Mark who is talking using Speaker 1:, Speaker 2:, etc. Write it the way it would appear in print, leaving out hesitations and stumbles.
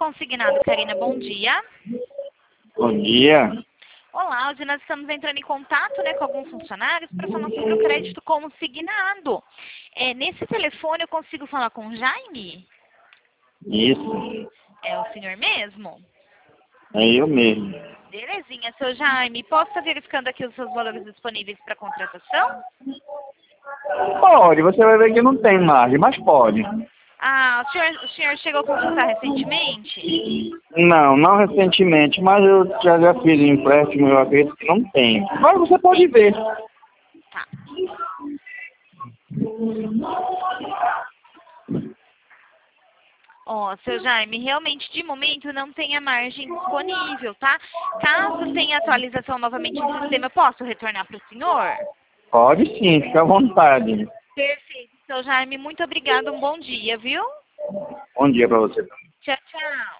Speaker 1: Consignado, Karina, bom dia.
Speaker 2: Bom dia.
Speaker 1: Olá, hoje nós estamos entrando em contato, com alguns funcionários para falar sobre o crédito consignado. Nesse telefone eu consigo falar com o Jaime?
Speaker 2: Isso,
Speaker 1: É o senhor mesmo?
Speaker 2: é eu mesmo.
Speaker 1: Belezinha, seu Jaime. Posso estar verificando aqui os seus valores disponíveis para contratação?
Speaker 2: Pode, você vai ver que não tem margem, mas pode.
Speaker 1: Ah, o senhor chegou a consultar recentemente?
Speaker 2: Não recentemente, mas eu já fiz um empréstimo, eu acredito que não tem. Agora você pode ver.
Speaker 1: Tá. Seu Jaime, realmente de momento não tem a margem disponível, tá? Caso tenha atualização novamente no sistema, eu posso retornar para o senhor?
Speaker 2: Pode sim, fica à vontade.
Speaker 1: Perfeito, seu Jaime, muito obrigada, um bom dia, viu?
Speaker 2: Bom dia para você.
Speaker 1: Tchau, tchau.